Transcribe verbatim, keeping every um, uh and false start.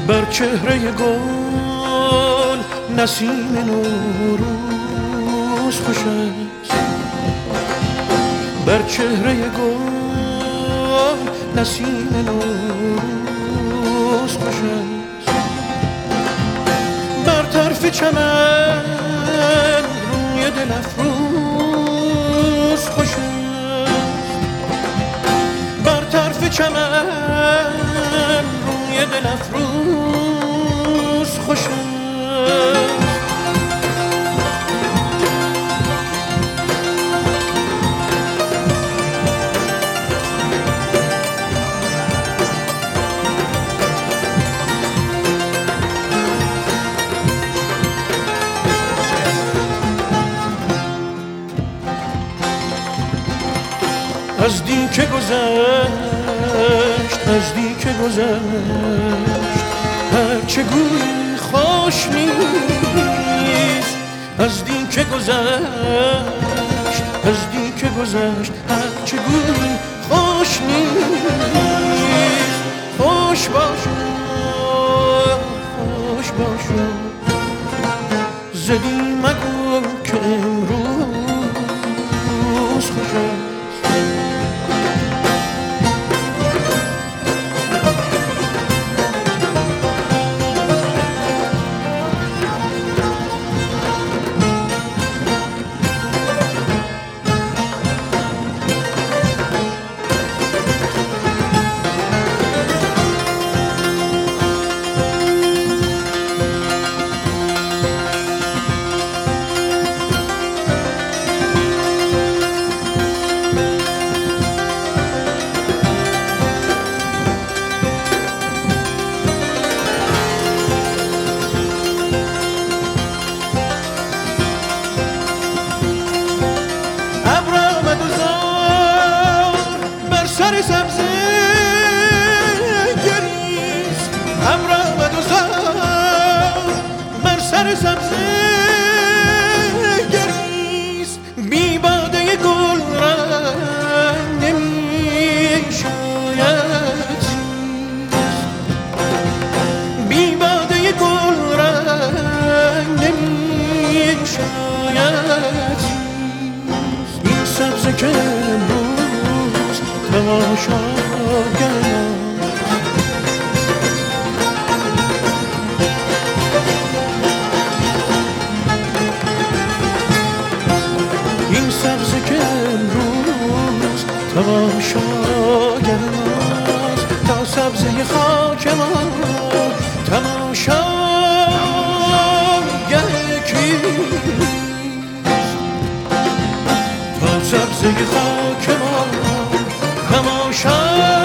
بر چهره گل نسیم نوروز خوش است، بر چهره گل نسیم نوروز خوش است، بر طرف چمن روی دل افروز خوش است، بر طرف چمن روی دل افروز خوش است. از دیکه گذشت، از دیکه گذشت، هرچه گویی خوش نیست. از دیکه گذشت، از دیکه گذشت، هرچه گویی خوش نیست. خوش باشو، خوش باشو، زدی مگو که امروز خوش است. سر سبزه گریست، ابر آمد و زار بر سر سبزه گریست. بی باده گل رنگ نمی شاید زیست، بی باده گل رنگ نمی شاید زیست. این سبزه که تماشا گردان، این سبزه که امروز تماشا گردان، تا سبزه خاک ما تماشا گردان، تا سبزه خاک ما تماشا